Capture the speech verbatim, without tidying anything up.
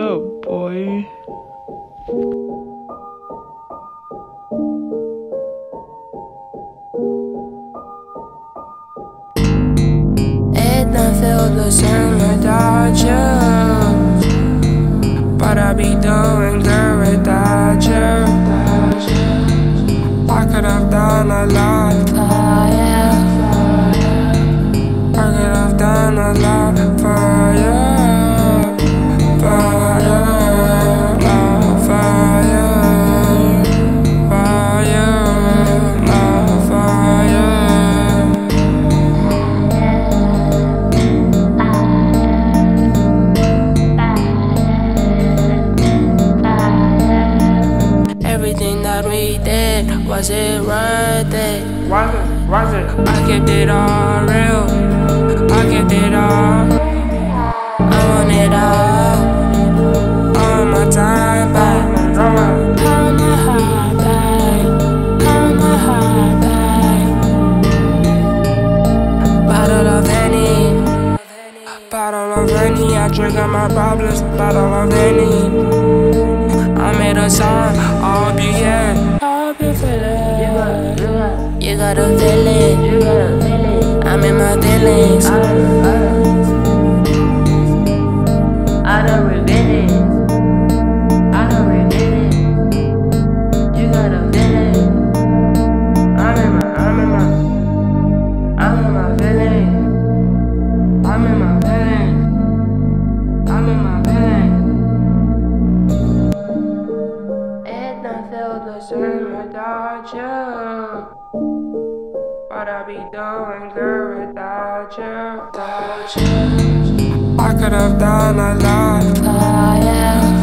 up, boy? It don't feel the same without you, but I be doing good without you. I could have done a lot for you. I could have done a lot for you, for you, love for you, for you, love for you. Everything that we did, was it worth it? Was it? Was it? I kept it all real, I kept it all. I want it all, all my time back, all my heart back, all my heart back. Bottle of Henny, bottle of Henny, I drink up my problems. Bottle of Henny, I made a song, I hope you hear. I hope you feel it. You gotta feel it. I'm in my feelings. I don't regret it. I don't regret it. You gotta feel it. I'm in my, I'm in my, I'm in my feelings. I'm in my feelings. I'm in my feelings. It don't feel the same without you, but I be doing good without you, without you. I could have done a lot for you.